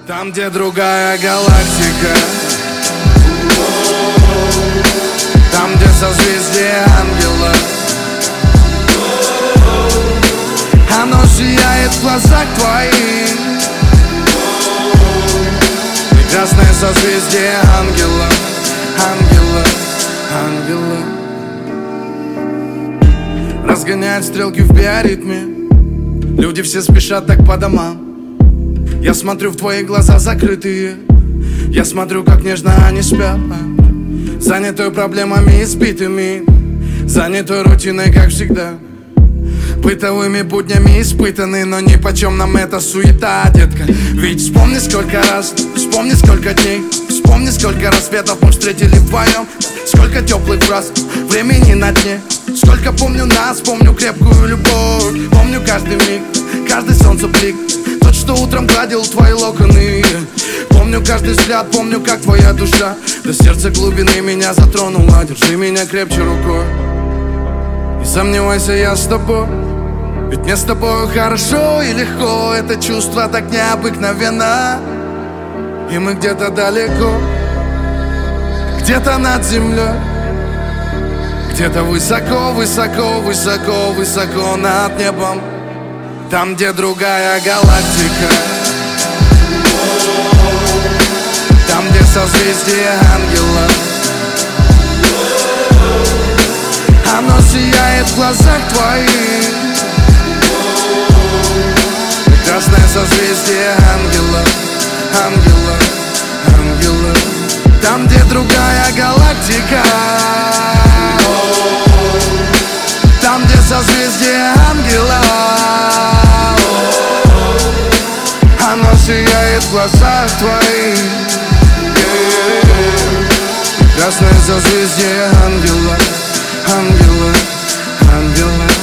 Там, где другая галактика, там, где созвездие ангела, оно сияет в глазах твоих. Прекрасное созвездие ангела, ангела, ангела. Разгоняют стрелки в биоритме, люди все спешат так по домам. Я смотрю в твои глаза закрытые, я смотрю, как нежно они спят, занятой проблемами избитыми, занятой рутиной, как всегда. Бытовыми буднями испытаны, но нипочем нам эта суета, детка. Ведь вспомни, сколько раз, вспомни, сколько дней, вспомни, сколько рассветов мы встретили вдвоем. Сколько теплых фраз, времени на дне. Сколько помню нас, помню крепкую любовь. Помню каждый миг, каждый солнцеблик, тот, что утром гладил твои локоны. Помню каждый взгляд, помню, как твоя душа до сердца глубины меня затронула. Держи меня крепче рукой, не сомневайся, я с тобой. Ведь мне с тобой хорошо и легко, это чувство так необыкновенно. И мы где-то далеко, где-то над землей, где-то высоко, высоко, высоко, высоко над небом. Там, где другая галактика, там, где созвездие ангела, оно сияет в глазах твоих. Прекрасное созвездие ангела, ангела, ангела. Там, где другая галактика, там, где созвездие ангела, оно сияет в глазах твоих. Прекрасное созвездие ангела, ангела, ангела.